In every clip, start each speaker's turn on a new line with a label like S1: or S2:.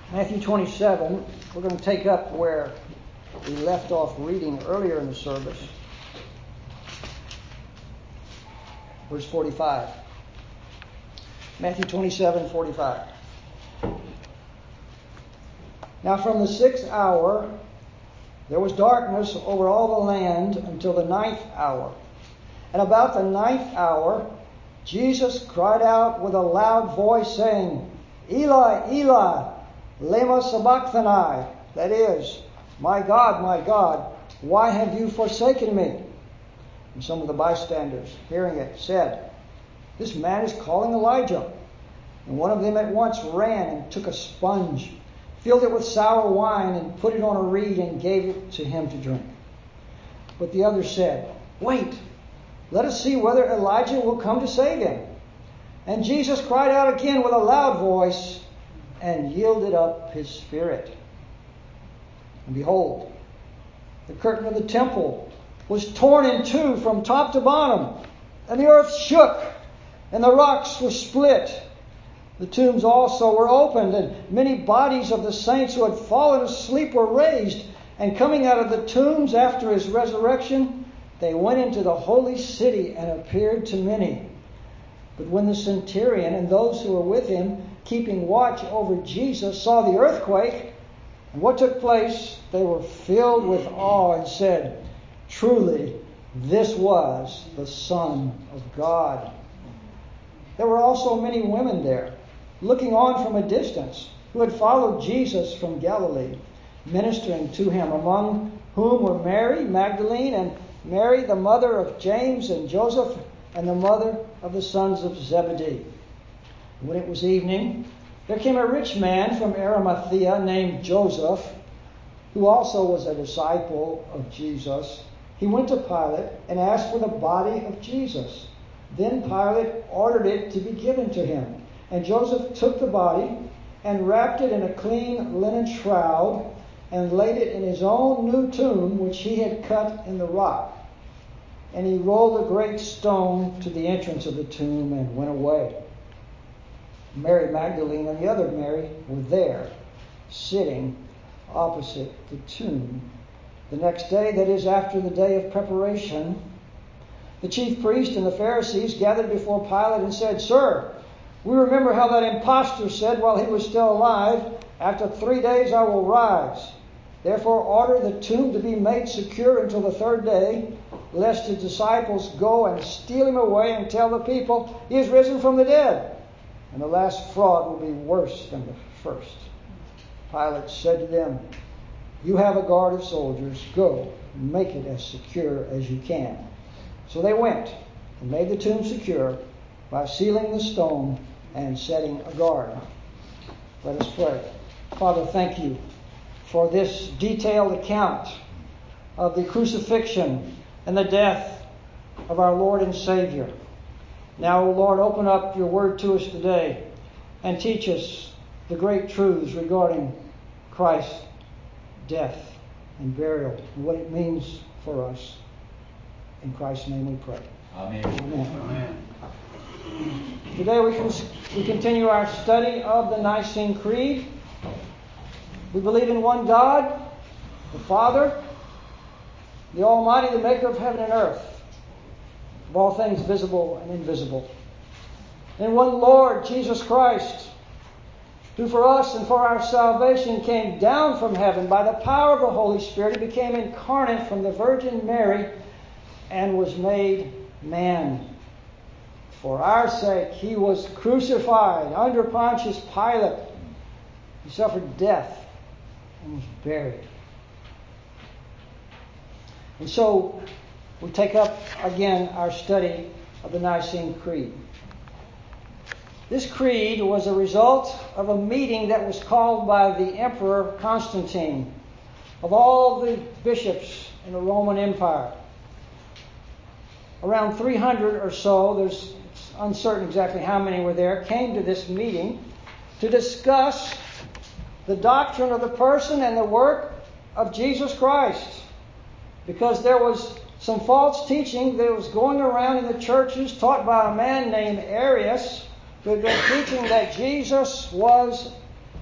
S1: Matthew 27, we're going to take up where we left off reading earlier in the service. Verse 45. Matthew 27, 45. Now from the 6th hour there was darkness over all the land until the 9th hour. And about the 9th hour Jesus cried out with a loud voice, saying, Eli, Eli, lema sabachthani, that is, my God, why have you forsaken me? And some of the bystanders, hearing it, said, This man is calling Elijah. And one of them at once ran and took a sponge, filled it with sour wine, and put it on a reed and gave it to him to drink. But the other said, Wait, let us see whether Elijah will come to save him. And Jesus cried out again with a loud voice, and yielded up his spirit. And behold, the curtain of the temple was torn in two from top to bottom, and the earth shook, and the rocks were split. The tombs also were opened, and many bodies of the saints who had fallen asleep were raised. And coming out of the tombs after his resurrection, they went into the holy city and appeared to many. But when the centurion and those who were with him, keeping watch over Jesus, saw the earthquake and what took place, they were filled with awe and said, Truly, this was the Son of God. There were also many women there, looking on from a distance, who had followed Jesus from Galilee, ministering to him, among whom were Mary Magdalene and Mary, the mother of James and Joseph, and the mother of the sons of Zebedee. When it was evening, there came a rich man from Arimathea named Joseph, who also was a disciple of Jesus. He went to Pilate and asked for the body of Jesus. Then Pilate ordered it to be given to him. And Joseph took the body and wrapped it in a clean linen shroud and laid it in his own new tomb, which he had cut in the rock. And he rolled a great stone to the entrance of the tomb and went away. Mary Magdalene and the other Mary were there, sitting opposite the tomb. The next day, that is, after the day of preparation, the chief priest and the Pharisees gathered before Pilate and said, Sir, we remember how that impostor said while he was still alive, After 3 days I will rise. Therefore order the tomb to be made secure until the 3rd day, lest his disciples go and steal him away and tell the people, He is risen from the dead. And the last fraud will be worse than the first. Pilate said to them, You have a guard of soldiers. Go, make it as secure as you can. So they went and made the tomb secure by sealing the stone and setting a guard. Let us pray. Father, thank you for this detailed account of the crucifixion and the death of our Lord and Savior. Now, O Lord, open up your word to us today and teach us the great truths regarding Christ's death and burial and what it means for us. In Christ's name we pray.
S2: Amen.
S1: Amen. Today we continue our study of the Nicene Creed. We believe in one God, the Father, the Almighty, the maker of heaven and earth, of all things visible and invisible. In one Lord, Jesus Christ, who for us and for our salvation came down from heaven by the power of the Holy Spirit. He became incarnate from the Virgin Mary and was made man. For our sake, he was crucified under Pontius Pilate. He suffered death and was buried. And so we take up again our study of the Nicene Creed. This creed was a result of a meeting that was called by the Emperor Constantine of all the bishops in the Roman Empire. Around 300 or so, it's uncertain exactly how many were there, came to this meeting to discuss the doctrine of the person and the work of Jesus Christ. Because there was some false teaching that was going around in the churches taught by a man named Arius, who had been teaching that Jesus was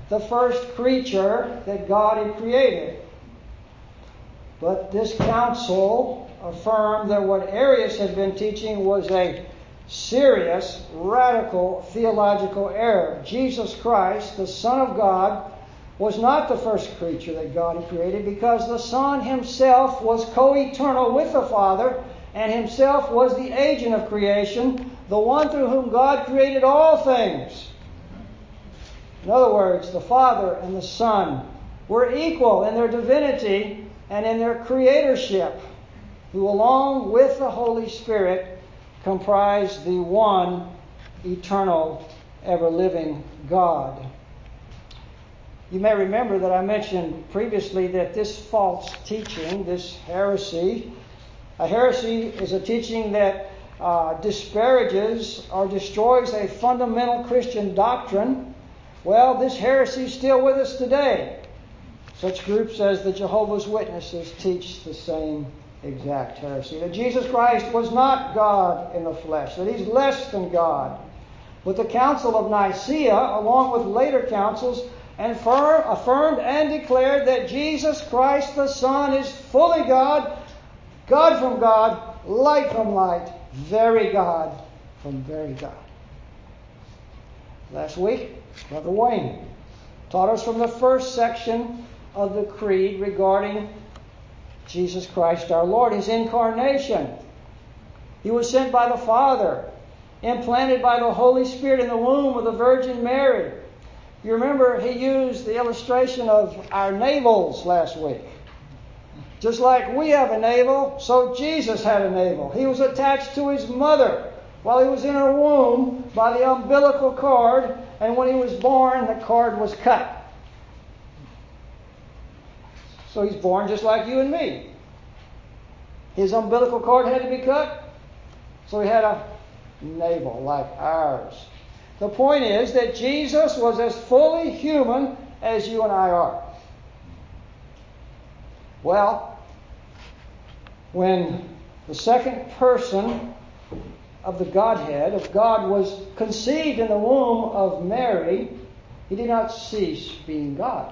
S1: the first creature that God had created. But this council affirmed that what Arius had been teaching was a serious, radical theological error. Jesus Christ, the Son of God, was not the first creature that God had created, because the Son himself was co-eternal with the Father and himself was the agent of creation, the one through whom God created all things. In other words, the Father and the Son were equal in their divinity and in their creatorship, who along with the Holy Spirit comprise the one eternal, ever-living God. You may remember that I mentioned previously that this false teaching, this heresy, a heresy is a teaching that disparages or destroys a fundamental Christian doctrine. Well, this heresy is still with us today. Such groups as the Jehovah's Witnesses teach the same exact heresy, that Jesus Christ was not God in the flesh, that he's less than God. But the Council of Nicaea, along with later councils, affirmed and declared that Jesus Christ the Son is fully God, God from God, light from light, very God from very God. Last week, Brother Wayne taught us from the first section of the Creed regarding Jesus Christ our Lord, his incarnation. He was sent by the Father, implanted by the Holy Spirit in the womb of the Virgin Mary. You remember he used the illustration of our navels last week. Just like we have a navel, so Jesus had a navel. He was attached to his mother while he was in her womb by the umbilical cord, and when he was born, the cord was cut. So he's born just like you and me. His umbilical cord had to be cut, so he had a navel like ours. The point is that Jesus was as fully human as you and I are. Well, when the second person of the Godhead, of God, was conceived in the womb of Mary, he did not cease being God.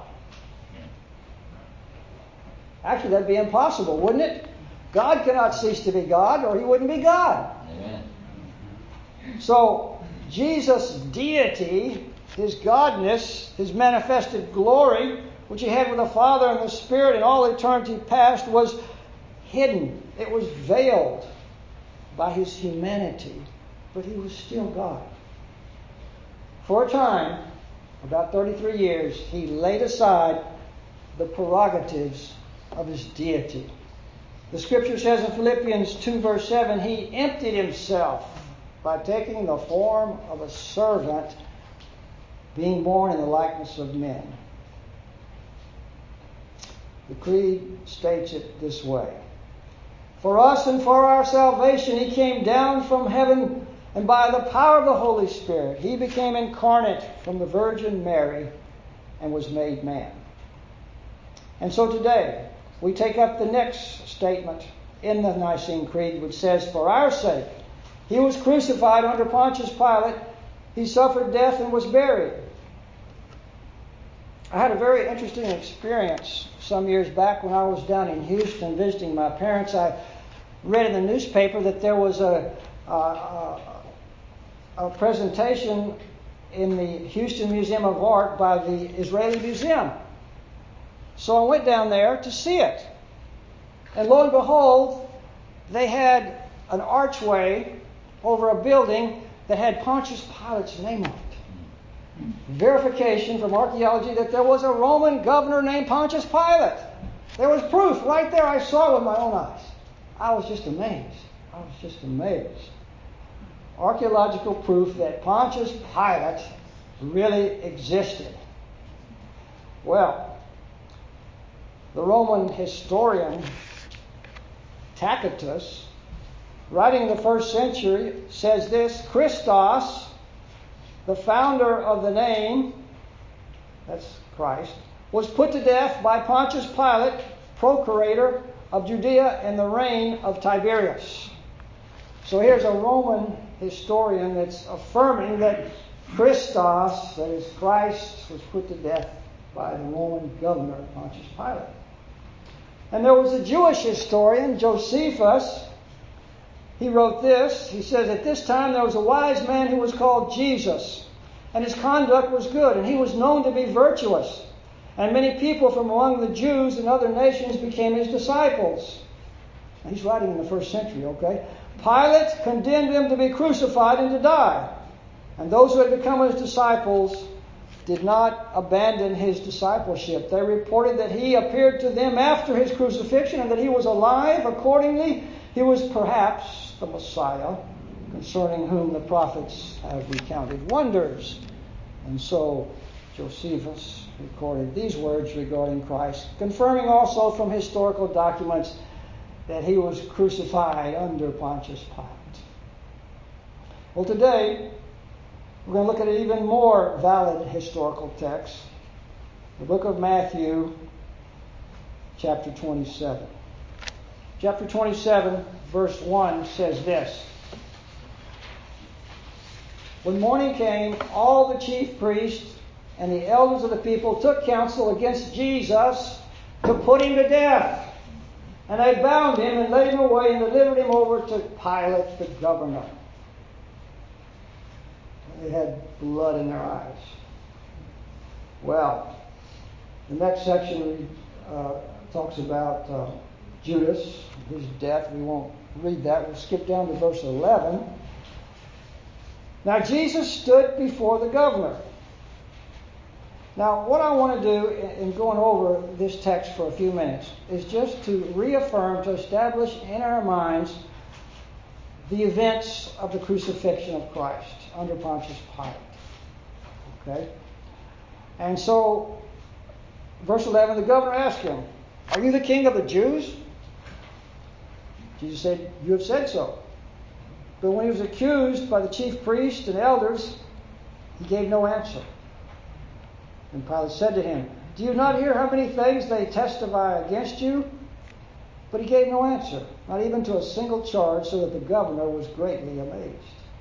S1: Actually, that'd be impossible, wouldn't it? God cannot cease to be God, or he wouldn't be God.
S2: Amen.
S1: So, Jesus' deity, his godness, his manifested glory, which he had with the Father and the Spirit in all eternity past, was hidden. It was veiled by his humanity, but he was still God. For a time, about 33 years, he laid aside the prerogatives of his deity. The scripture says in Philippians 2 verse 7, he emptied himself by taking the form of a servant, being born in the likeness of men. The Creed states it this way. For us and for our salvation he came down from heaven, and by the power of the Holy Spirit he became incarnate from the Virgin Mary and was made man. And so today we take up the next statement in the Nicene Creed, which says, for our sake he was crucified under Pontius Pilate, he suffered death and was buried. I had a very interesting experience some years back when I was down in Houston visiting my parents. I read in the newspaper that there was a presentation in the Houston Museum of Art by the Israeli Museum. So I went down there to see it. And lo and behold, they had an archway over a building that had Pontius Pilate's name on it. Verification from archaeology that there was a Roman governor named Pontius Pilate. There was proof right there. I saw it with my own eyes. I was just amazed. Archaeological proof that Pontius Pilate really existed. Well, the Roman historian Tacitus, writing in the first century, says this: Christos, the founder of the name, that's Christ, was put to death by Pontius Pilate, procurator of Judea in the reign of Tiberius. So here's a Roman historian that's affirming that Christos, that is Christ, was put to death by the Roman governor Pontius Pilate. And there was a Jewish historian, Josephus. He wrote this. He says, at this time there was a wise man who was called Jesus, and his conduct was good, and he was known to be virtuous. And many people from among the Jews and other nations became his disciples. Now, he's writing in the first century, okay? Pilate condemned him to be crucified and to die. And those who had become his disciples did not abandon his discipleship. They reported that he appeared to them after his crucifixion and that he was alive. Accordingly, he was perhaps the Messiah, concerning whom the prophets have recounted wonders. And so Josephus recorded these words regarding Christ, confirming also from historical documents that he was crucified under Pontius Pilate. Well, today we're going to look at an even more valid historical text, the book of Matthew, chapter 27. Chapter 27, verse 1 says this. When morning came, all the chief priests and the elders of the people took counsel against Jesus to put him to death. And they bound him and led him away and delivered him over to Pilate the governor. They had blood in their eyes. Well, the next section talks about Judas, his death. We won't read that. We'll skip down to verse 11. Now Jesus stood before the governor. Now what I want to do in going over this text for a few minutes is just to reaffirm, to establish in our minds the events of the crucifixion of Christ under Pontius Pilate. Okay? And so, verse 11, the governor asked him, "Are you the king of the Jews?" Jesus said, "You have said so." But when he was accused by the chief priests and elders, he gave no answer. And Pilate said to him, "Do you not hear how many things they testify against you?" But he gave no answer, not even to a single charge, so that the governor was greatly amazed.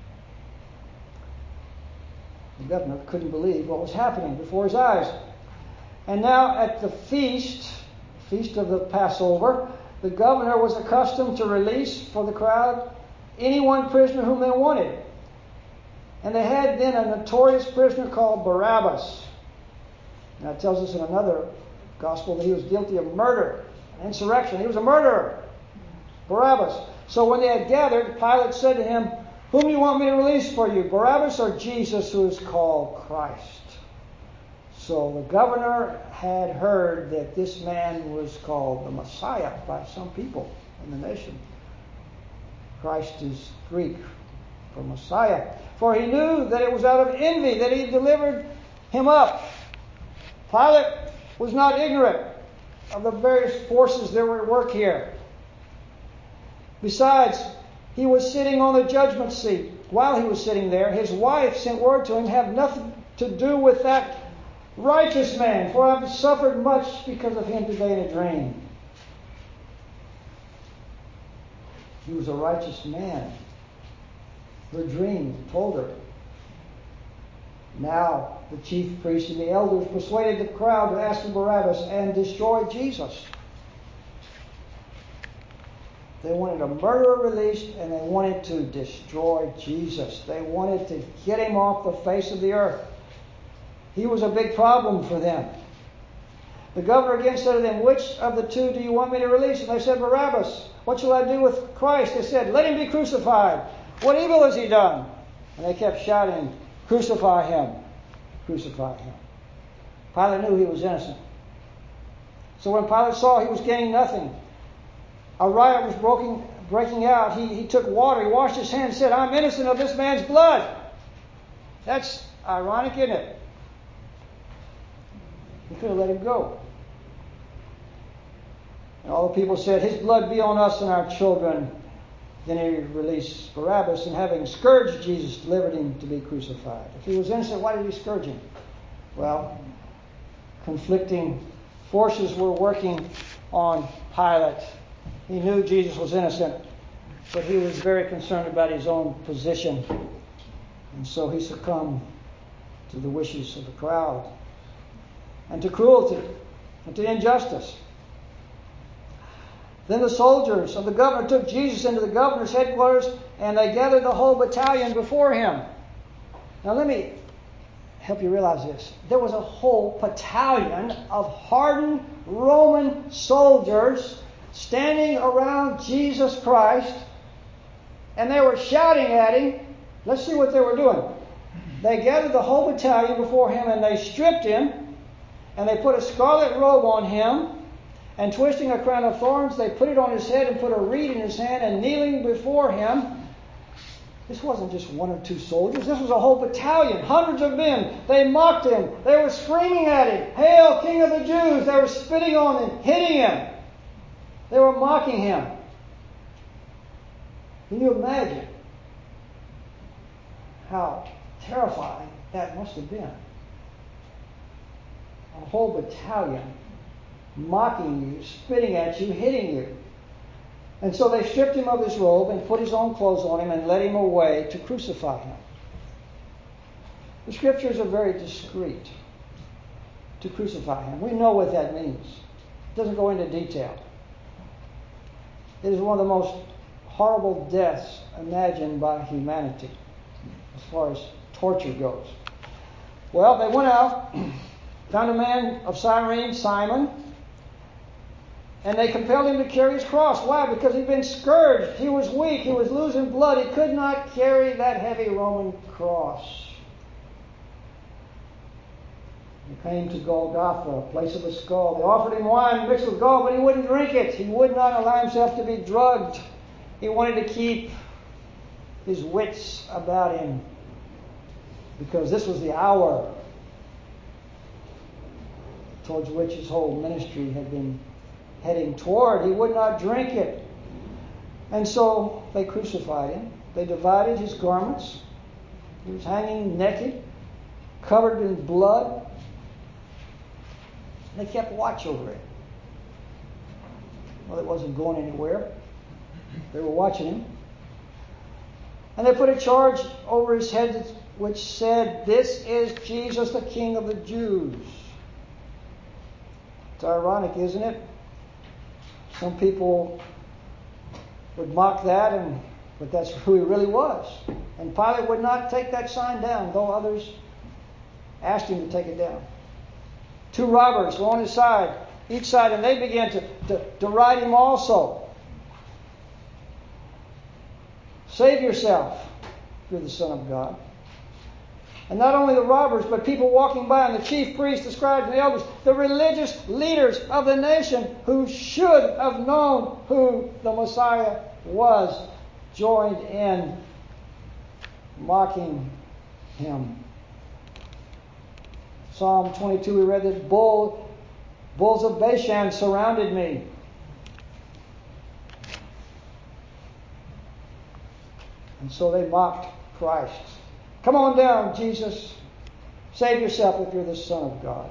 S1: The governor couldn't believe what was happening before his eyes. And now at the feast of the Passover, the governor was accustomed to release for the crowd any one prisoner whom they wanted. And they had then a notorious prisoner called Barabbas. Now it tells us in another gospel that he was guilty of murder, insurrection. He was a murderer. Barabbas. So when they had gathered, Pilate said to him, "Whom do you want me to release for you, Barabbas or Jesus, who is called Christ?" So the governor had heard that this man was called the Messiah by some people in the nation. Christ is Greek for Messiah. For he knew that it was out of envy that he delivered him up. Pilate was not ignorant of the various forces that were at work here. Besides, he was sitting on the judgment seat. While he was sitting there, his wife sent word to him, "Have nothing to do with that righteous man, for I have suffered much because of him today in a dream." He was a righteous man. Her dream told her. Now the chief priests and the elders persuaded the crowd to ask for Barabbas and destroy Jesus. They wanted a murderer released, and they wanted to destroy Jesus. They wanted to get him off the face of the earth. He was a big problem for them. The governor again said to them, "Which of the two do you want me to release?" And they said, "Barabbas." "What shall I do with Christ?" They said, "Let him be crucified. What evil has he done?" And they kept shouting, "Crucify him. Crucify him." Pilate knew he was innocent. So when Pilate saw he was gaining nothing, a riot was breaking out. He took water, he washed his hands, and said, "I'm innocent of this man's blood." That's ironic, isn't it? He could have let him go. And all the people said, "His blood be on us and our children." Then he released Barabbas, and having scourged Jesus, delivered him to be crucified. If he was innocent, why did he scourge him? Well, conflicting forces were working on Pilate. He knew Jesus was innocent, but he was very concerned about his own position. And so he succumbed to the wishes of the crowd, and to cruelty, and to injustice. Then the soldiers of the governor took Jesus into the governor's headquarters, and they gathered the whole battalion before him. Now let me help you realize this. There was a whole battalion of hardened Roman soldiers standing around Jesus Christ, and they were shouting at him. Let's see what they were doing. They gathered the whole battalion before him, and they stripped him, and they put a scarlet robe on him, and twisting a crown of thorns, they put it on his head and put a reed in his hand, and kneeling before him. This wasn't just one or two soldiers. This was a whole battalion, hundreds of men. They mocked him. They were screaming at him, "Hail, King of the Jews!" They were spitting on him, hitting him. They were mocking him. Can you imagine how terrifying that must have been? A whole battalion mocking you, spitting at you, hitting you. And so they stripped him of his robe and put his own clothes on him and led him away to crucify him. The scriptures are very discreet. To crucify him. We know what that means. It doesn't go into detail. It is one of the most horrible deaths imagined by humanity as far as torture goes. Well, they went out, found a man of Cyrene, Simon, and they compelled him to carry his cross. Why? Because he'd been scourged. He was weak. He was losing blood. He could not carry that heavy Roman cross. They came to Golgotha, place of a skull. They offered him wine mixed with gall, but he wouldn't drink it. He would not allow himself to be drugged. He wanted to keep his wits about him, because this was the hour towards which his whole ministry had been heading toward. He would not drink it. And so they crucified him. They divided his garments. He was hanging naked, covered in blood. They kept watch over him. Well, it wasn't going anywhere. They were watching him. And they put a charge over his head which said, "This is Jesus, the King of the Jews." It's ironic, isn't it? Some people would mock that, but that's who he really was. And Pilate would not take that sign down, though others asked him to take it down. Two robbers were on his side, each side, and they began to ride him also. Save yourself, if you're the Son of God. And not only the robbers, but people walking by, and the chief priests, the scribes, and the elders, the religious leaders of the nation who should have known who the Messiah was, joined in mocking him. Psalm 22, we read that bulls of Bashan surrounded me. And so they mocked Christ. Come on down, Jesus. Save yourself if you're the Son of God.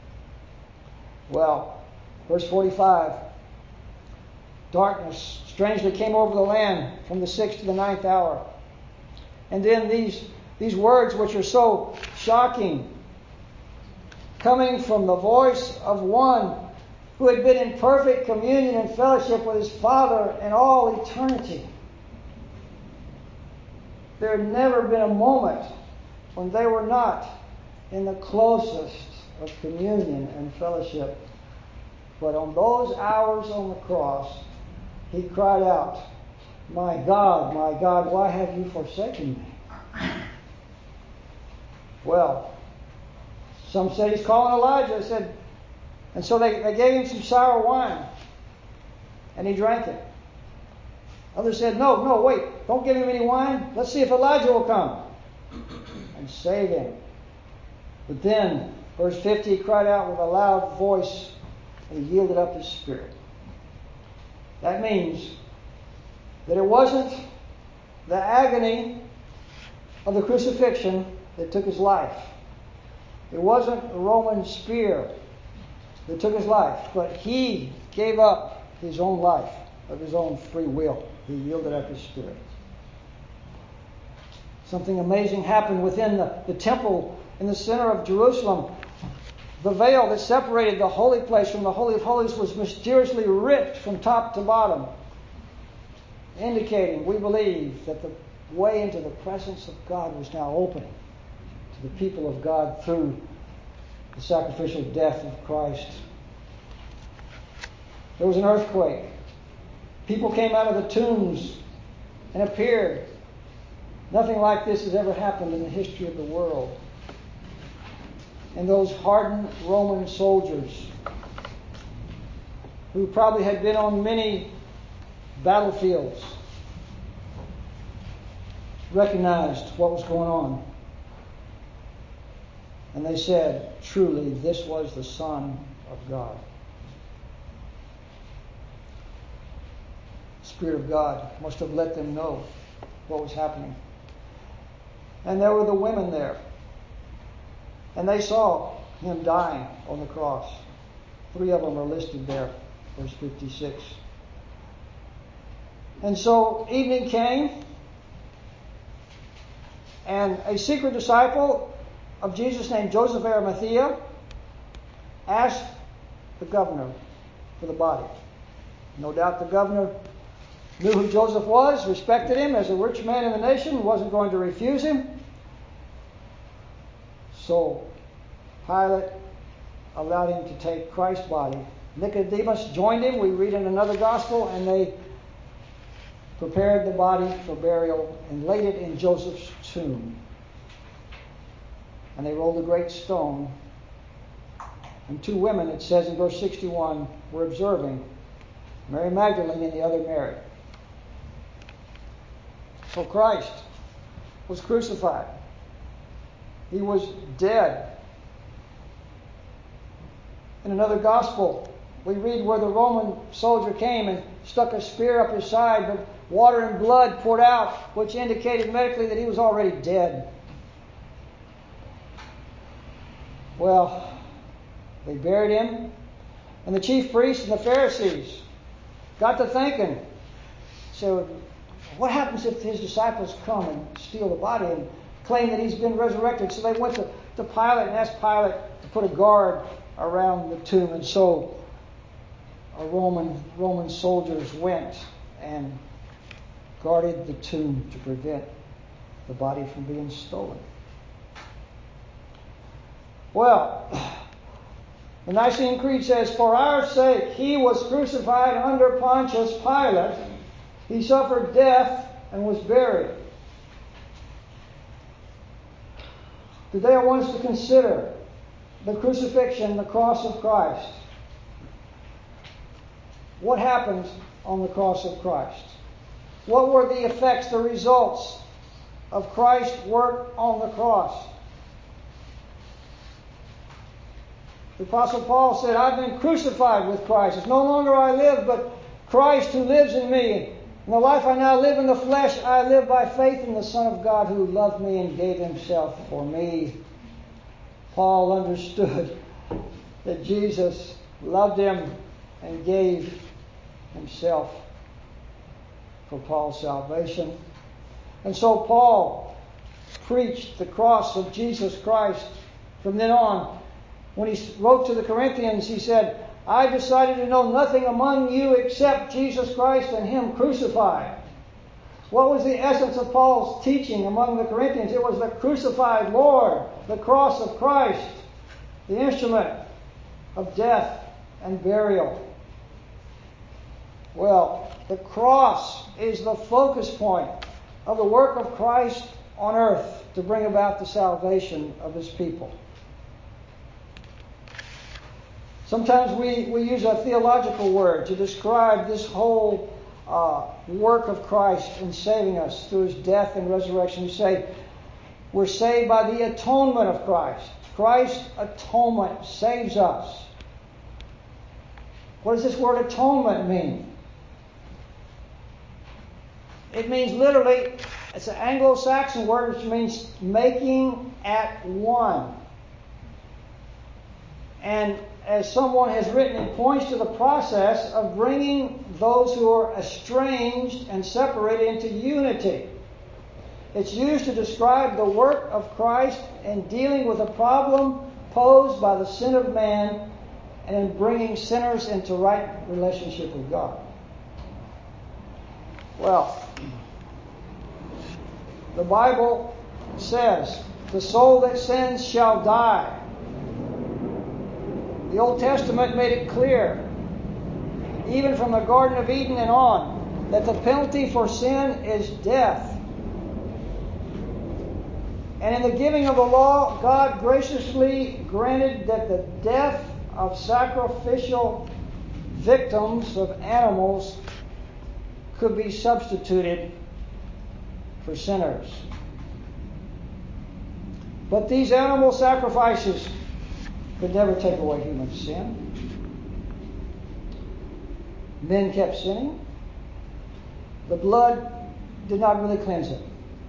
S1: Well, verse 45. Darkness strangely came over the land from the 6th to the 9th hour. And then these words which are so shocking, coming from the voice of one who had been in perfect communion and fellowship with his Father in all eternity. There had never been a moment when they were not in the closest of communion and fellowship. But on those hours on the cross, he cried out, my God, why have you forsaken me?" Well, some said he's calling Elijah. And so they gave him some sour wine, and he drank it. Others said, no, wait, don't give him any wine. Let's see if Elijah will come and save him. But then, verse 50, he cried out with a loud voice, and he yielded up his spirit. That means that it wasn't the agony of the crucifixion that took his life. It wasn't a Roman spear that took his life, but he gave up his own life of his own free will. He yielded up his spirit. Something amazing happened within the temple in the center of Jerusalem. The veil that separated the holy place from the Holy of Holies was mysteriously ripped from top to bottom, indicating, we believe, that the way into the presence of God was now open to the people of God through the sacrificial death of Christ. There was an earthquake. People came out of the tombs and appeared. Nothing like this has ever happened in the history of the world. And those hardened Roman soldiers, who probably had been on many battlefields, recognized what was going on. And they said, truly, this was the Son of God. The Spirit of God must have let them know what was happening. And there were the women there. And they saw him dying on the cross. 3 of them are listed there, verse 56. And so evening came, and a secret disciple of Jesus named Joseph of Arimathea asked the governor for the body. No doubt the governor knew who Joseph was, respected him as a rich man in the nation, wasn't going to refuse him. So Pilate allowed him to take Christ's body. Nicodemus joined him, we read in another gospel, and they prepared the body for burial and laid it in Joseph's tomb. And they rolled a great stone. And 2 women, it says in verse 61, were observing, Mary Magdalene and the other Mary. So Christ was crucified. He was dead. In another gospel, we read where the Roman soldier came and stuck a spear up his side, but water and blood poured out, which indicated medically that he was already dead. Well, they buried him, and the chief priests and the Pharisees got to thinking, so what happens if his disciples come and steal the body and claim that he's been resurrected? So they went to Pilate and asked Pilate to put a guard around the tomb. And so Roman soldiers went and guarded the tomb to prevent the body from being stolen. Well, the Nicene Creed says, for our sake he was crucified under Pontius Pilate. He suffered death and was buried. Today I want us to consider the crucifixion, the cross of Christ. What happened on the cross of Christ? What were the effects, the results of Christ's work on the cross? The Apostle Paul said, I've been crucified with Christ. It's no longer I live, but Christ who lives in me. In the life I now live in the flesh, I live by faith in the Son of God who loved me and gave himself for me. Paul understood that Jesus loved him and gave himself for Paul's salvation. And so Paul preached the cross of Jesus Christ. From then on, when he wrote to the Corinthians, he said, I decided to know nothing among you except Jesus Christ and him crucified. What was the essence of Paul's teaching among the Corinthians? It was the crucified Lord, the cross of Christ, the instrument of death and burial. Well, the cross is the focus point of the work of Christ on earth to bring about the salvation of his people. Sometimes we use a theological word to describe this whole work of Christ in saving us through his death and resurrection. We say we're saved by the atonement of Christ. Christ's atonement saves us. What does this word atonement mean? It means literally, it's an Anglo-Saxon word which means making at one. And as someone has written, it points to the process of bringing those who are estranged and separated into unity. It's used to describe the work of Christ in dealing with a problem posed by the sin of man and in bringing sinners into right relationship with God. Well, the Bible says, the soul that sins shall die. The Old Testament made it clear, even from the Garden of Eden and on, that the penalty for sin is death. And in the giving of the law, God graciously granted that the death of sacrificial victims of animals could be substituted for sinners. But these animal sacrifices could never take away human sin. Men kept sinning. The blood did not really cleanse it.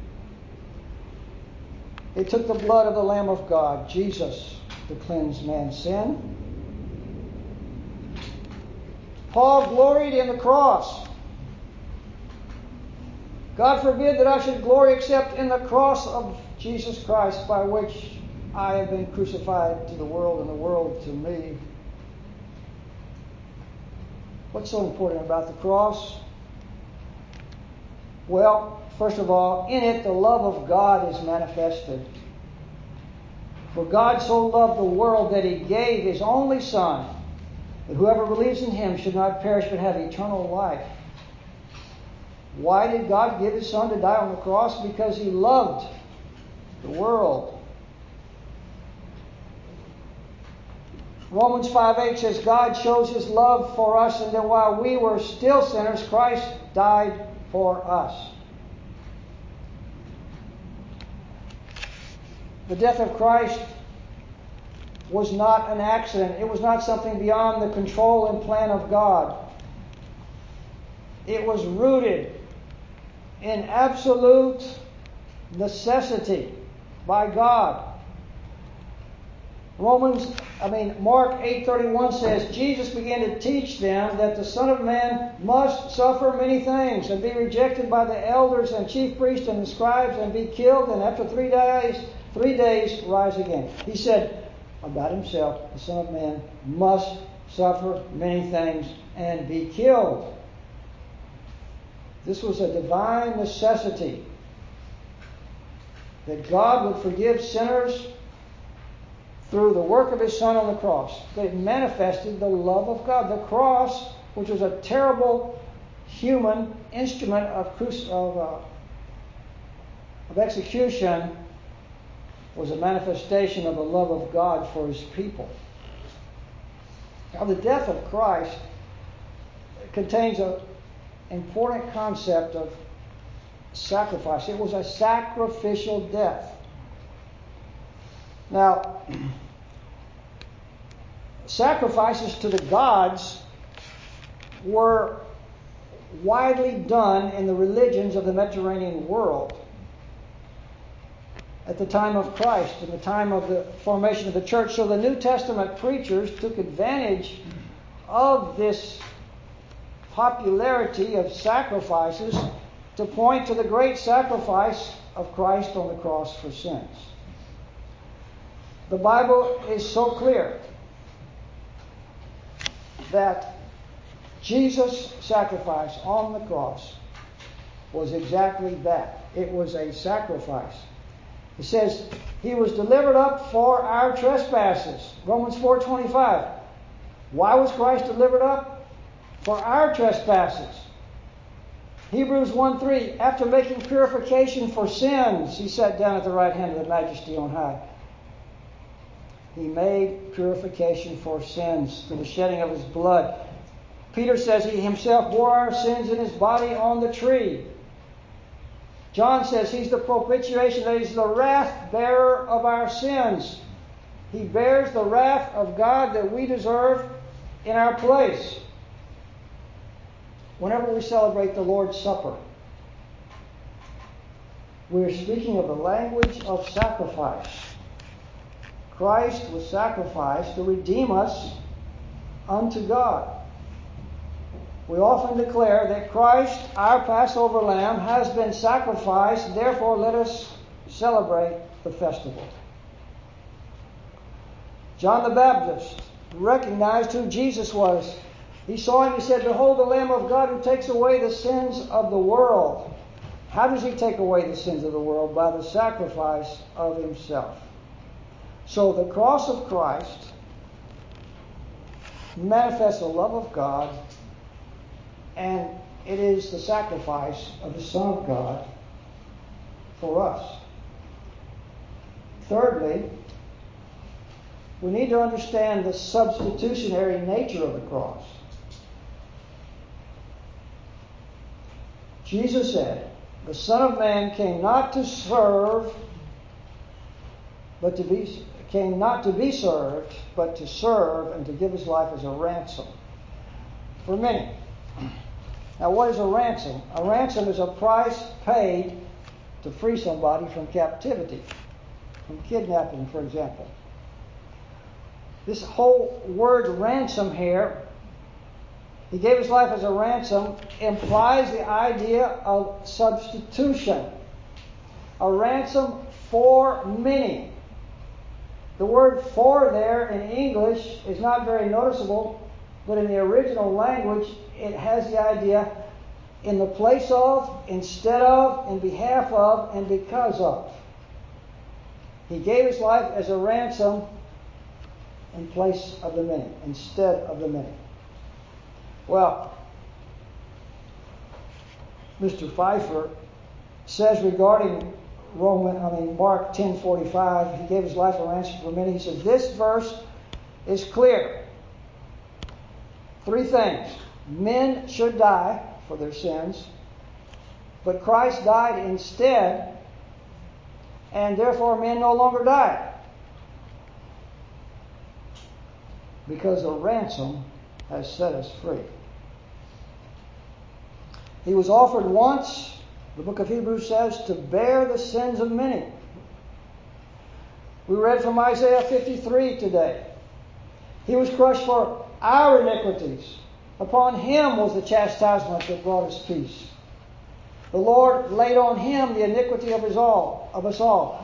S1: It took the blood of the Lamb of God, Jesus, to cleanse man's sin. Paul gloried in the cross. God forbid that I should glory except in the cross of Jesus Christ, by which I have been crucified to the world and the world to me. What's so important about the cross? Well, first of all, in it the love of God is manifested. For God so loved the world that He gave His only Son, that whoever believes in Him should not perish but have eternal life. Why did God give His Son to die on the cross? Because He loved the world. Romans 5:8 says, God shows His love for us, and that while we were still sinners, Christ died for us. The death of Christ was not an accident. It was not something beyond the control and plan of God. It was rooted in absolute necessity by God. Mark 8:31 says, Jesus began to teach them that the Son of Man must suffer many things and be rejected by the elders and chief priests and the scribes and be killed, and after 3 days rise again. He said about Himself, the Son of Man must suffer many things and be killed. This was a divine necessity, that God would forgive sinners through the work of His Son on the cross. That it manifested the love of God. The cross, which was a terrible human instrument of execution, was a manifestation of the love of God for His people. Now, the death of Christ contains an important concept of sacrifice. It was a sacrificial death. Now, sacrifices to the gods were widely done in the religions of the Mediterranean world at the time of Christ, in the time of the formation of the church. So the New Testament preachers took advantage of this popularity of sacrifices to point to the great sacrifice of Christ on the cross for sins. The Bible is so clear that Jesus' sacrifice on the cross was exactly that. It was a sacrifice. It says, He was delivered up for our trespasses. Romans 4:25. Why was Christ delivered up? For our trespasses. Hebrews 1:3. After making purification for sins, He sat down at the right hand of the Majesty on high. He made purification for sins through the shedding of His blood. Peter says He Himself bore our sins in His body on the tree. John says He's the propitiation, that He's the wrath bearer of our sins. He bears the wrath of God that we deserve in our place. Whenever we celebrate the Lord's Supper, we're speaking of the language of sacrifice. Christ was sacrificed to redeem us unto God. we often declare that Christ, our Passover lamb, has been sacrificed, therefore let us celebrate the festival. John the Baptist recognized who Jesus was. He saw him, he said, "Behold the Lamb of God who takes away the sins of the world." How does he take away the sins of the world? By the sacrifice of himself. So the cross of Christ manifests the love of God, and it is the sacrifice of the Son of God for us. Thirdly, we need to understand the substitutionary nature of the cross. Jesus said, "The Son of Man came not to serve, came not to be served, but to serve and to give his life as a ransom for many." Now, what is a ransom? A ransom is a price paid to free somebody from captivity, from kidnapping, for example. This whole word ransom here, he gave his life as a ransom, implies the idea of substitution. A ransom for many. The word "for" there in English is not very noticeable, but in the original language it has the idea in the place of, instead of, in behalf of, and because of. He gave his life as a ransom in place of the many, instead of the many. Well, Mr. Pfeiffer says regarding Mark 10:45, he gave his life a ransom for many. He says this verse is clear. Three things: men should die for their sins, but Christ died instead, and therefore men no longer die, because a ransom has set us free. He was offered once, the book of Hebrews says, to bear the sins of many. We read from Isaiah 53 today. He was crushed for our iniquities. Upon him was the chastisement that brought us peace. The Lord laid on him the iniquity of us all.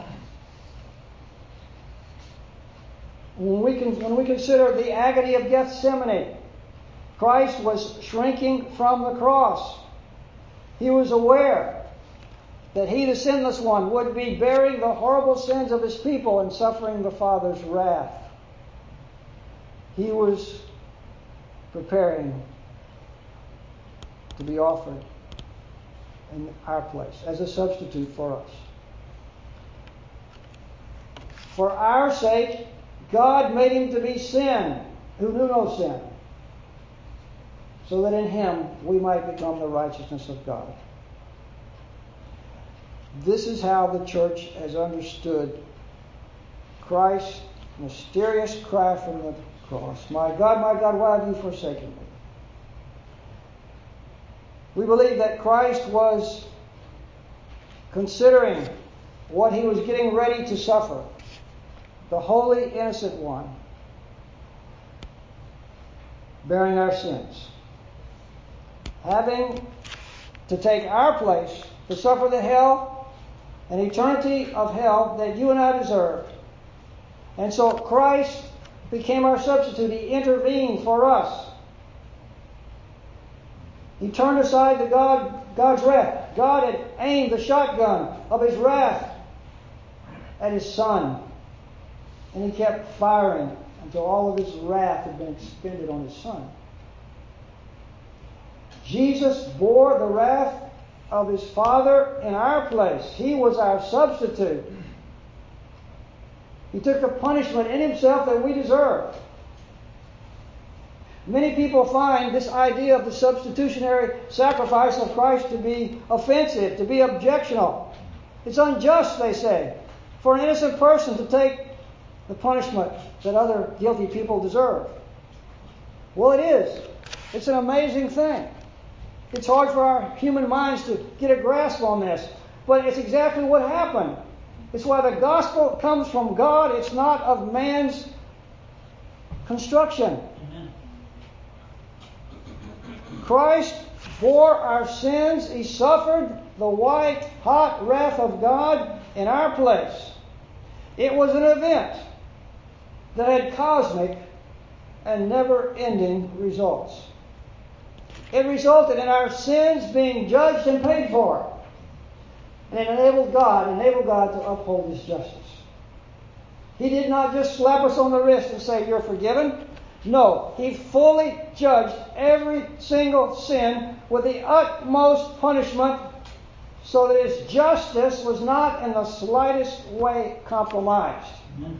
S1: When we consider the agony of Gethsemane, Christ was shrinking from the cross. He was aware that he, the sinless one, would be bearing the horrible sins of his people and suffering the Father's wrath. He was preparing to be offered in our place as a substitute for us. For our sake, God made him to be sin, who knew no sin, so that in him we might become the righteousness of God. This is how the church has understood Christ's mysterious cry from the cross. My God, why have you forsaken me? We believe that Christ was considering what he was getting ready to suffer. The holy, innocent one, bearing our sins, having to take our place, to suffer the hell, an eternity of hell that you and I deserved. And so Christ became our substitute. He intervened for us. He turned aside God's wrath. God had aimed the shotgun of his wrath at his Son. And he kept firing until all of his wrath had been expended on his Son. Jesus bore the wrath of his Father in our place. He was our substitute. He took the punishment in himself that we deserved. Many people find this idea of the substitutionary sacrifice of Christ to be offensive, to be objectionable. It's unjust, they say, for an innocent person to take the punishment that other guilty people deserve. Well, it is. It's an amazing thing. It's hard for our human minds to get a grasp on this, but it's exactly what happened. It's why the gospel comes from God. It's not of man's construction. Amen. Christ bore our sins. He suffered the white, hot wrath of God in our place. It was an event that had cosmic and never-ending results. It resulted in our sins being judged and paid for. And it enabled God to uphold His justice. He did not just slap us on the wrist and say, "You're forgiven." No, He fully judged every single sin with the utmost punishment, so that His justice was not in the slightest way compromised. Amen.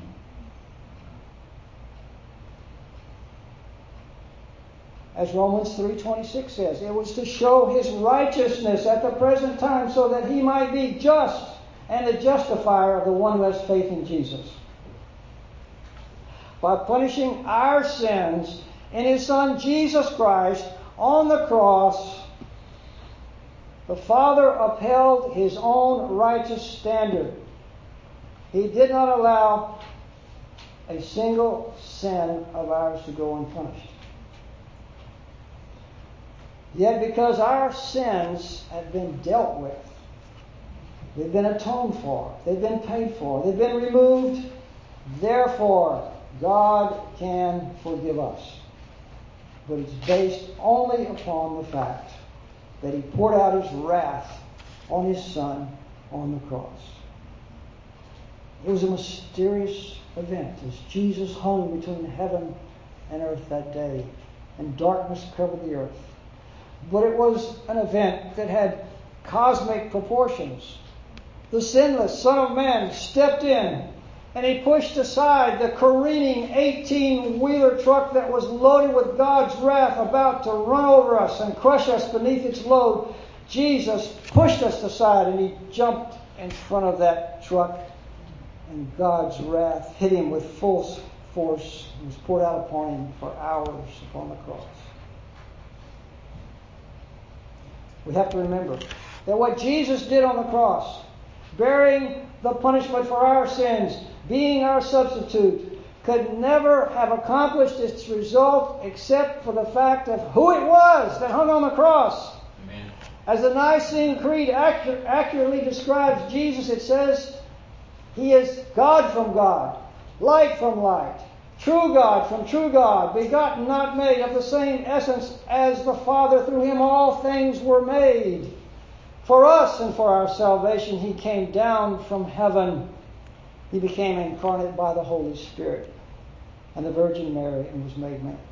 S1: As Romans 3:26 says, it was to show His righteousness at the present time so that He might be just and the justifier of the one who has faith in Jesus. By punishing our sins in His Son Jesus Christ on the cross, the Father upheld His own righteous standard. He did not allow a single sin of ours to go unpunished. Yet because our sins have been dealt with, they've been atoned for, they've been paid for, they've been removed, therefore God can forgive us. But it's based only upon the fact that He poured out His wrath on His Son on the cross. It was a mysterious event as Jesus hung between heaven and earth that day, and darkness covered the earth. But it was an event that had cosmic proportions. The sinless Son of Man stepped in, and He pushed aside the careening 18-wheeler truck that was loaded with God's wrath, about to run over us and crush us beneath its load. Jesus pushed us aside, and He jumped in front of that truck, and God's wrath hit Him with full force and was poured out upon Him for hours upon the cross. We have to remember that what Jesus did on the cross, bearing the punishment for our sins, being our substitute, could never have accomplished its result except for the fact of who it was that hung on the cross. Amen. As the Nicene Creed accurately describes Jesus, it says, He is God from God, light from light, true God from true God, begotten, not made, of the same essence as the Father. Through Him all things were made. For us and for our salvation, He came down from heaven. He became incarnate by the Holy Spirit and the Virgin Mary and was made man.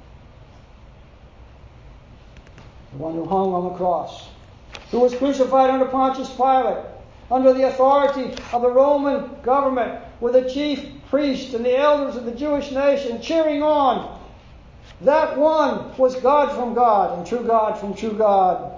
S1: The one who hung on the cross, who was crucified under Pontius Pilate, under the authority of the Roman government, with the chief priest and the elders of the Jewish nation cheering on. That one was God from God and true God from true God.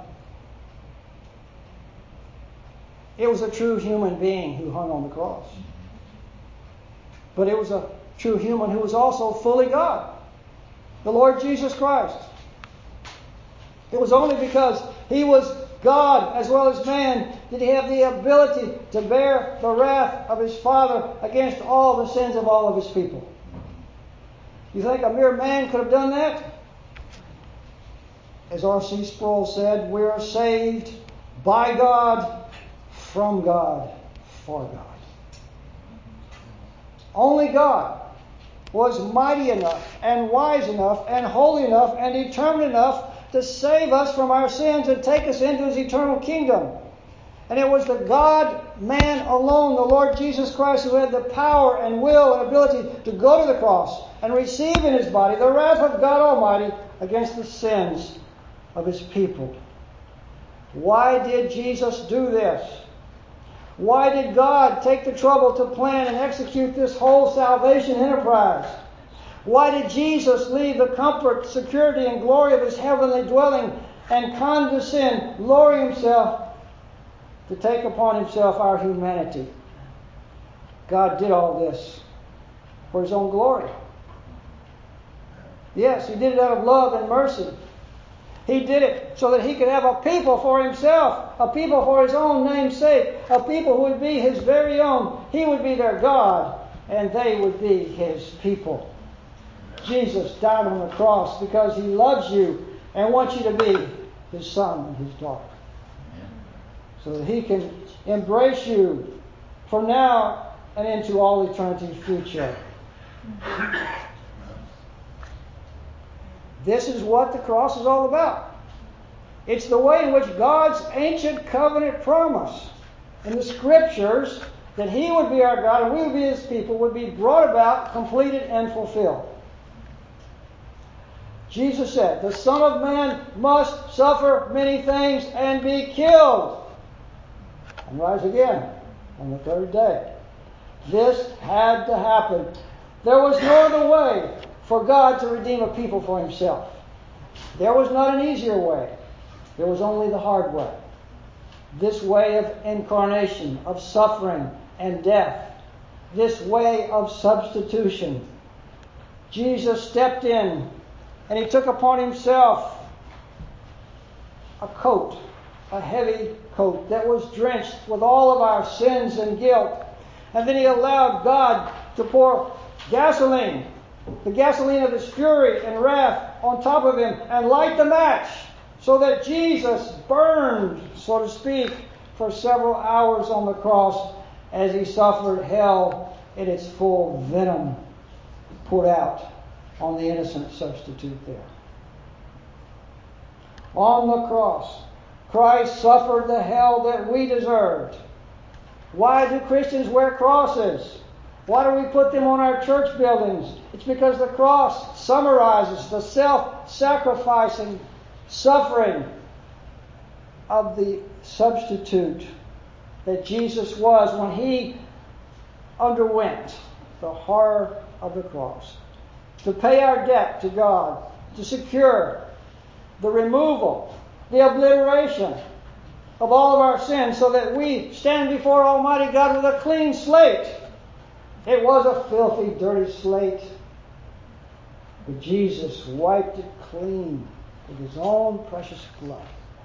S1: It was a true human being who hung on the cross. But it was a true human who was also fully God, the Lord Jesus Christ. It was only because He was God as well as man did He have the ability to bear the wrath of His Father against all the sins of all of His people. You think a mere man could have done that? As R.C. Sproul said, we are saved by God, from God, for God. Only God was mighty enough and wise enough and holy enough and determined enough to save us from our sins and take us into His eternal kingdom. And it was the God-man alone, the Lord Jesus Christ, who had the power and will and ability to go to the cross and receive in His body the wrath of God Almighty against the sins of His people. Why did Jesus do this? Why did God take the trouble to plan and execute this whole salvation enterprise? Why did Jesus leave the comfort, security, and glory of His heavenly dwelling and condescend, lowering Himself to take upon Himself our humanity? God did all this for His own glory. Yes, He did it out of love and mercy. He did it so that He could have a people for Himself, a people for His own name's sake, a people who would be His very own. He would be their God, and they would be His people. Jesus died on the cross because He loves you and wants you to be His son and His daughter. So that He can embrace you from now and into all eternity future. This is what the cross is all about. It's the way in which God's ancient covenant promise in the Scriptures that He would be our God and we would be His people would be brought about, completed, and fulfilled. Jesus said, the Son of Man must suffer many things and be killed and rise again on the third day. This had to happen. There was no other way for God to redeem a people for Himself. There was not an easier way. There was only the hard way. This way of incarnation, of suffering and death. This way of substitution. Jesus stepped in and He took upon Himself a coat, a heavy coat that was drenched with all of our sins and guilt. And then He allowed God to pour gasoline, the gasoline of His fury and wrath, on top of Him and light the match so that Jesus burned, so to speak, for several hours on the cross as He suffered hell in its full venom poured out on the innocent substitute there. On the cross, Christ suffered the hell that we deserved. Why do Christians wear crosses? Why do we put them on our church buildings? It's because the cross summarizes the self-sacrificing suffering of the substitute that Jesus was when He underwent the horror of the cross. To pay our debt to God, to secure the removal, the obliteration of all of our sins so that we stand before Almighty God with a clean slate. It was a filthy, dirty slate. But Jesus wiped it clean with His own precious blood.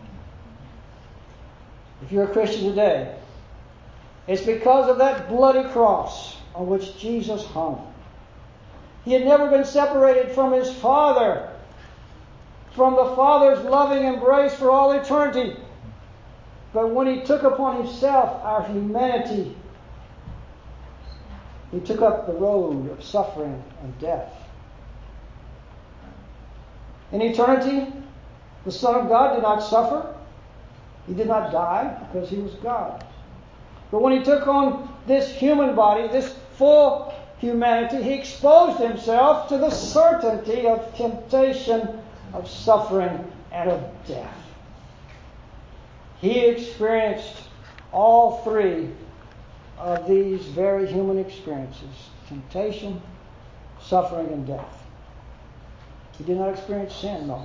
S1: If you're a Christian today, it's because of that bloody cross on which Jesus hung. He had never been separated from His Father, from the Father's loving embrace for all eternity. But when He took upon Himself our humanity, He took up the road of suffering and death. In eternity, the Son of God did not suffer. He did not die because He was God. But when He took on this human body, this full humanity, He exposed Himself to the certainty of temptation, of suffering, and of death. He experienced all three of these very human experiences: temptation, suffering, and death. He did not experience sin, though.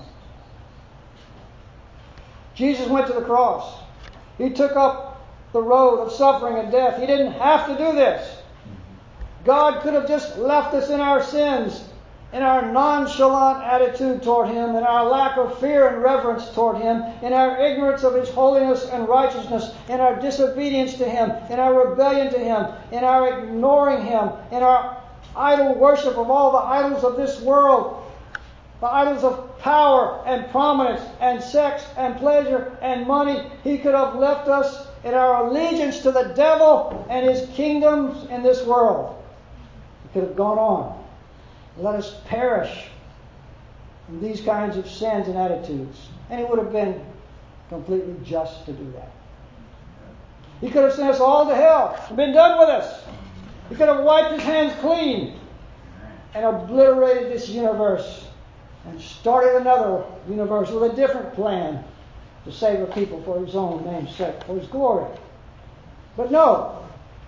S1: Jesus went to the cross. He took up the road of suffering and death. He didn't have to do this. God could have just left us in our sins, in our nonchalant attitude toward Him, in our lack of fear and reverence toward Him, in our ignorance of His holiness and righteousness, in our disobedience to Him, in our rebellion to Him, in our ignoring Him, in our idol worship of all the idols of this world, the idols of power and prominence and sex and pleasure and money. He could have left us in our allegiance to the devil and his kingdoms in this world. He could have gone on. Let us perish in these kinds of sins and attitudes. And He would have been completely just to do that. He could have sent us all to hell and been done with us. He could have wiped His hands clean and obliterated this universe and started another universe with a different plan to save a people for His own name's sake, for His glory. But no.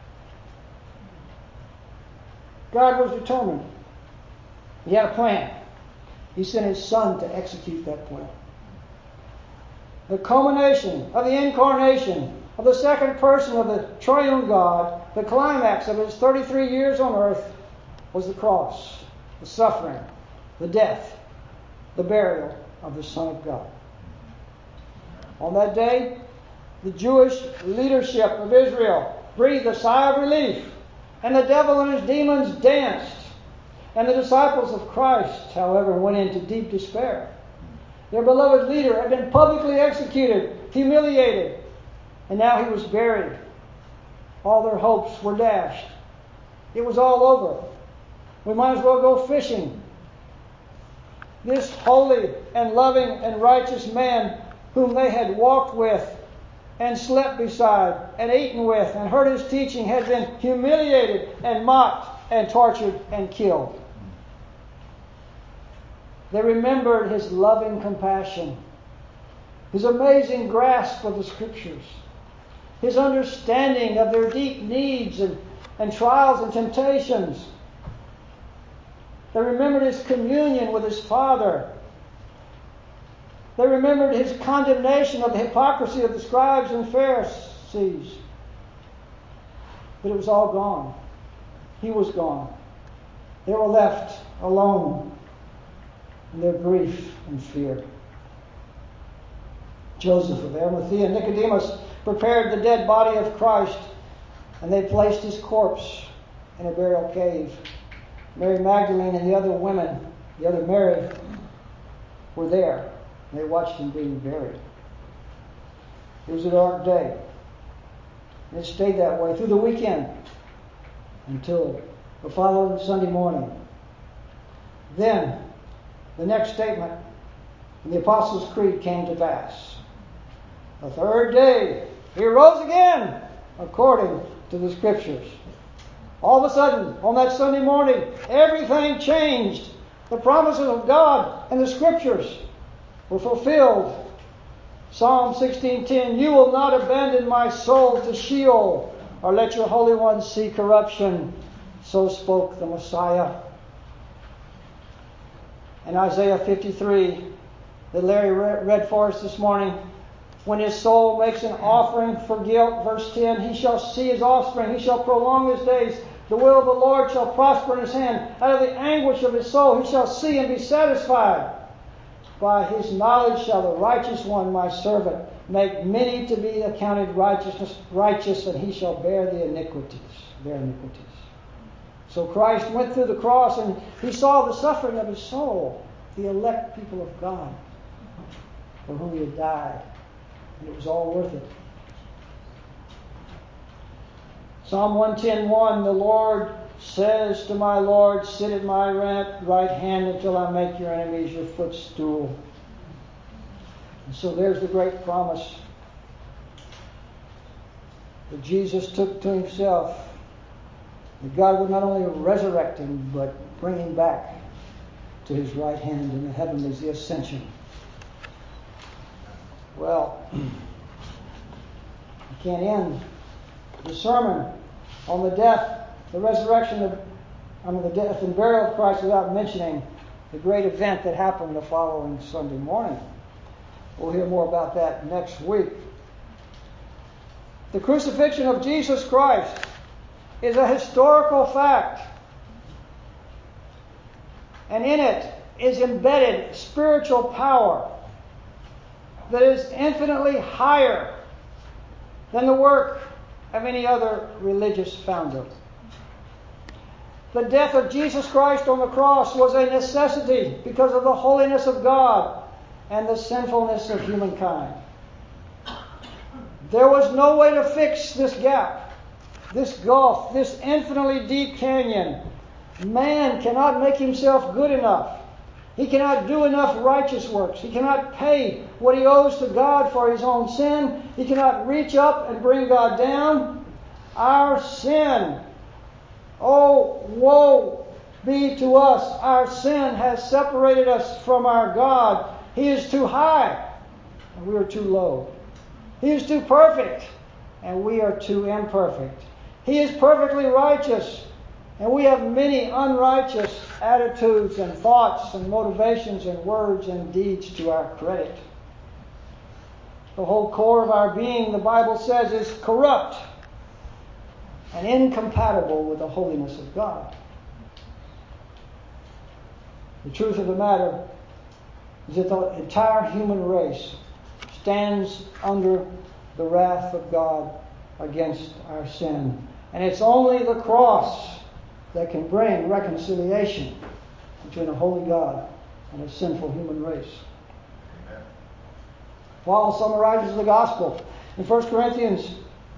S1: God was determined. He had a plan. He sent His Son to execute that plan. The culmination of the incarnation of the second person of the triune God, the climax of His 33 years on earth, was the cross, the suffering, the death, the burial of the Son of God. On that day, the Jewish leadership of Israel breathed a sigh of relief, and the devil and his demons danced. And the disciples of Christ, however, went into deep despair. Their beloved leader had been publicly executed, humiliated, and now he was buried. All their hopes were dashed. It was all over. We might as well go fishing. This holy and loving and righteous man whom they had walked with and slept beside and eaten with and heard his teaching had been humiliated and mocked and tortured and killed. They remembered his loving compassion, his amazing grasp of the Scriptures, his understanding of their deep needs and trials and temptations. They remembered his communion with his Father. They remembered his condemnation of the hypocrisy of the scribes and Pharisees. But it was all gone. He was gone. They were left alone in their grief and fear. Joseph of Arimathea and Nicodemus prepared the dead body of Christ, and they placed his corpse in a burial cave. Mary Magdalene and the other women, the other Mary, were there. They watched him being buried. It was a dark day. And it stayed that way through the weekend until the following Sunday morning. Then, the next statement in the Apostles' Creed came to pass. The third day, he arose again, according to the Scriptures. All of a sudden, on that Sunday morning, everything changed. The promises of God and the Scriptures were fulfilled. Psalm 16:10, "You will not abandon my soul to Sheol, or let your Holy One see corruption." So spoke the Messiah. And Isaiah 53, that Larry read for us this morning, when his soul makes an offering for guilt, verse 10, he shall see his offspring, he shall prolong his days. The will of the Lord shall prosper in his hand. Out of the anguish of his soul he shall see and be satisfied. By his knowledge shall the righteous one, my servant, make many to be accounted righteous, and he shall bear the iniquities. So Christ went through the cross and he saw the suffering of his soul, the elect people of God, for whom he had died. And it was all worth it. Psalm 110:1, the Lord says to my Lord, sit at my right hand until I make your enemies your footstool. And so there's the great promise that Jesus took to himself, that God would not only resurrect him, but bring him back to his right hand in the heavenlies, the ascension. Well, I can't end the sermon on the death, the resurrection the death and burial of Christ without mentioning the great event that happened the following Sunday morning. We'll hear more about that next week. The crucifixion of Jesus Christ is a historical fact, and in it is embedded spiritual power that is infinitely higher than the work of any other religious founder. The death of Jesus Christ on the cross was a necessity because of the holiness of God and the sinfulness of humankind. There was no way to fix this gap, this gulf, this infinitely deep canyon. Man cannot make himself good enough. He cannot do enough righteous works. He cannot pay what he owes to God for his own sin. He cannot reach up and bring God down. Our sin, oh, woe be to us. Our sin has separated us from our God. He is too high, and we are too low. He is too perfect, and we are too imperfect. He is perfectly righteous, and we have many unrighteous attitudes and thoughts and motivations and words and deeds to our credit. The whole core of our being, the Bible says, is corrupt and incompatible with the holiness of God. The truth of the matter is that the entire human race stands under the wrath of God against our sin. And it's only the cross that can bring reconciliation between a holy God and a sinful human race. Paul summarizes the gospel in 1 Corinthians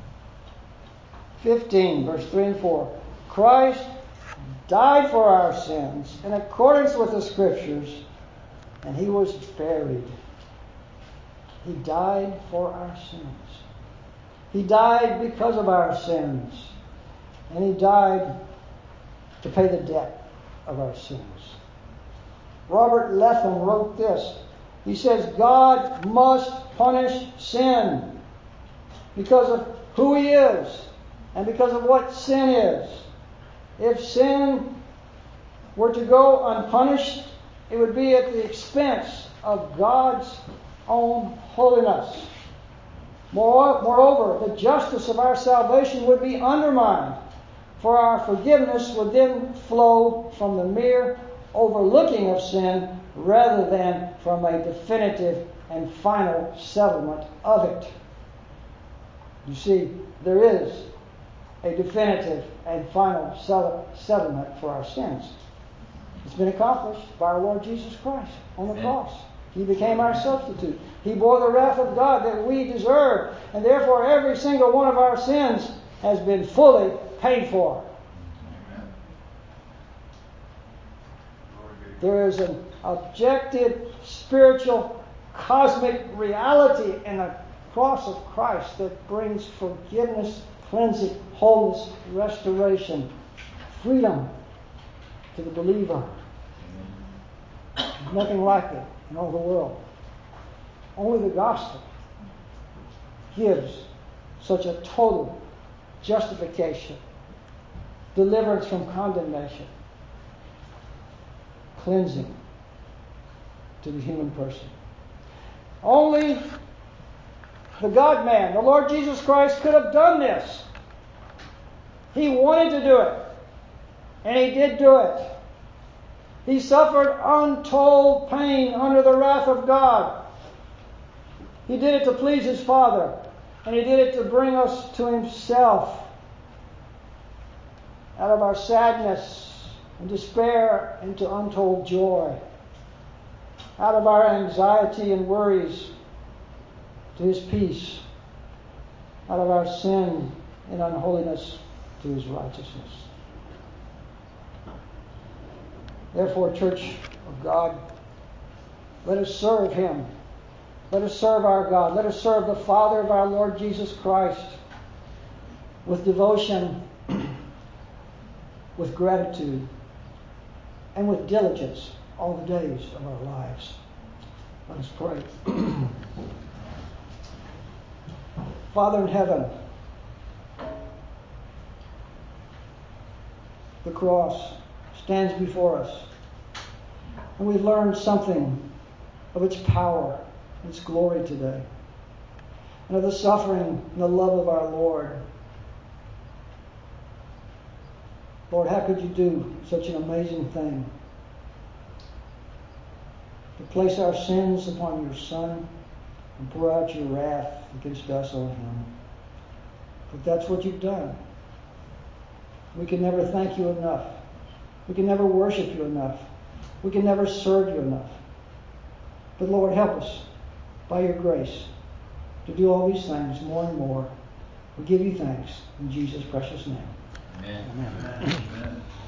S1: 15, verse 3 and 4. Christ died for our sins in accordance with the Scriptures, and He was buried. He died for our sins. He died because of our sins. And He died to pay the debt of our sins. Robert Letham wrote this. He says, God must punish sin because of who He is and because of what sin is. If sin were to go unpunished, it would be at the expense of God's own holiness. Moreover, the justice of our salvation would be undermined, for our forgiveness would then flow from the mere overlooking of sin rather than from a definitive and final settlement of it. You see, there is a definitive and final settlement for our sins. It's been accomplished by our Lord Jesus Christ on the cross. He became our substitute. He bore the wrath of God that we deserve. And therefore every single one of our sins has been fully paid for. There is an objective, spiritual, cosmic reality in the cross of Christ that brings forgiveness, cleansing, wholeness, restoration, freedom to the believer. There's nothing like it in all the world. Only the gospel gives such a total justification, deliverance from condemnation, cleansing to the human person. Only the God-man, the Lord Jesus Christ, could have done this. He wanted to do it, and He did do it. He suffered untold pain under the wrath of God. He did it to please His Father, and He did it to bring us to Himself. Out of our sadness and despair into untold joy. Out of our anxiety and worries to His peace. Out of our sin and unholiness to His righteousness. Therefore, Church of God, let us serve Him. Let us serve our God. Let us serve the Father of our Lord Jesus Christ with devotion, with gratitude, and with diligence all the days of our lives. Let us pray. Father in heaven, the cross stands before us, and we've learned something of its power, its glory today, and of the suffering and the love of our Lord. Lord, how could You do such an amazing thing? To place our sins upon Your Son and pour out Your wrath against us on Him. But that's what You've done. We can never thank You enough. We can never worship You enough. We can never serve You enough. But Lord, help us by Your grace to do all these things more and more. We give You thanks in Jesus' precious name.
S2: Amen. Amen. Amen.